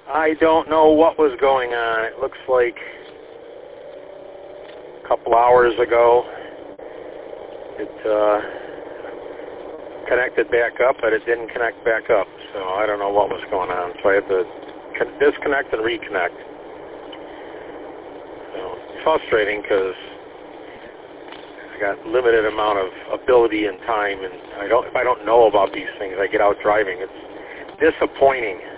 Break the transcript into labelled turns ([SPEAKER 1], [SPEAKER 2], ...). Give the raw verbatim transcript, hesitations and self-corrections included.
[SPEAKER 1] I don't know what was going on. It looks like a couple hours ago it uh, connected back up, but it didn't connect back up. So I don't know what was going on. So I had to disconnect and reconnect. So it's frustrating because I got limited amount of ability and time, and I don't. If I don't know about these things, I get out driving. It's disappointing.